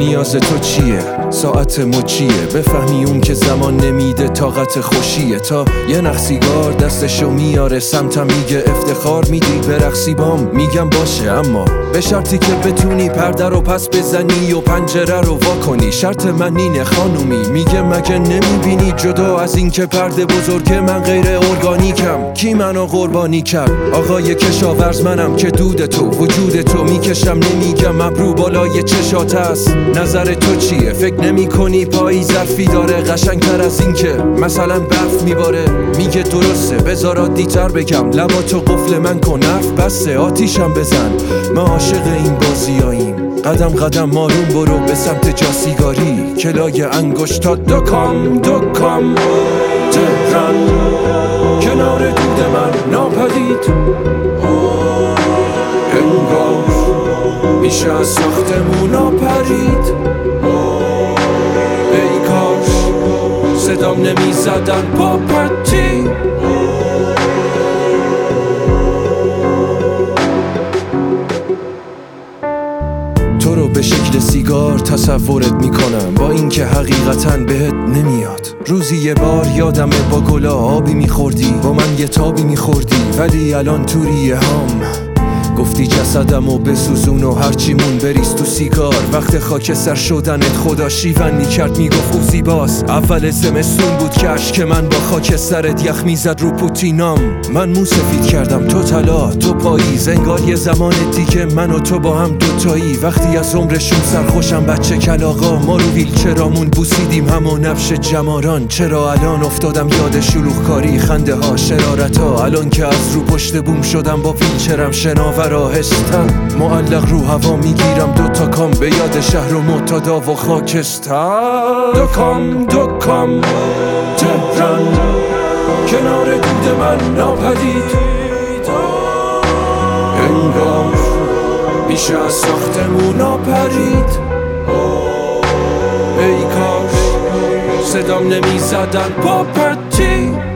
نیاز تو چیه؟ ساعت مچیه؟ بفهمی اون که زمان نمیده طاقت خوشیه. تا یه نخ سیگار دستشو میاره سمتم میگه افتخار میدی برقصی بام، میگم باشه اما به شرطی که بتونی پرده رو پس بزنی و پنجره رو وا کنی. شرط من اینه خانومی، میگه مگه نمیبینی جدا از این که پرده بزرگه من غیر ارگانیکم؟ کی منو قربانی کرد؟ آقای کشاورز منم که دود تو وجود تو میکشم، نمیگم ابرو بالای چشات است. نظر تو چیه؟ فکر نمی کنی پایی ظرفی داره قشنگتر از این که مثلا برف میباره؟ میگه درسته بذار عادی‌تر بگم، لباتو قفل من کن حرف بسته آتیشم بزن. ما عاشق این بازیاییم، قدم قدم مارون برو به سمت جاسیگاری. کلای انگشتا دکام دکام تهران، کنار دود من ناپدید انگار میشه از ساختمونا پرید. ای کاش صدام نمیزدن با پتی. تو رو به شکل سیگار تصورت میکنم، با اینکه حقیقتاً بهت نمیاد. روزی یه بار یادمه با گلا آبی میخوردی، با من یه تابی میخوردی، ولی الان توریه هم گفتی جسدمو بسوزون و هرچیمون بریز تو سیگار. وقت خاکستر شدنت خدا شیون میکرد، میگفت او زیباست. اول زمستون بود که اشک من با خاکسترت یخ میزد رو پوتینام. من مو سفید کردم تو طلا تو پاییز، انگار یه زمان دیگه من و تو با هم دوتایی. وقتی از عمرشون سرخوشم بچه کلاغا، ما رو ویلچرامون بوسیدیم همون نبش جماران. چرا الان افتادم یاد شلوغ کاری، خنده ها، شرارت ها، الان که از رو پشت بوم شدم با ویلچرم شناور آهستم معلق رو هوا میگیرم دوتا کام به یاد شهر و معتادا و خاکستر. دکام دکام تهران، کنار دود من ناپدید انگار میشه از ساختمونا پرید. ای کاش صدام نمیزدن با پتی.